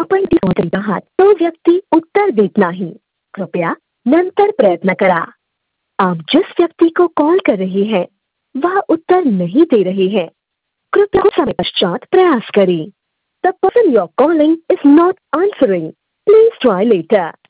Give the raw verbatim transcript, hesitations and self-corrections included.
आपण ती फोन करीत आहात तो व्यक्ती उत्तर देत नाही, कृपया नंतर प्रयत्न करा। आप जिस व्यक्ति को कॉल कर रहे हैं वह उत्तर नहीं दे रहे हैं, कृपया कुछ समय पश्चात प्रयास करें। The person you are calling is not answering. Please try later.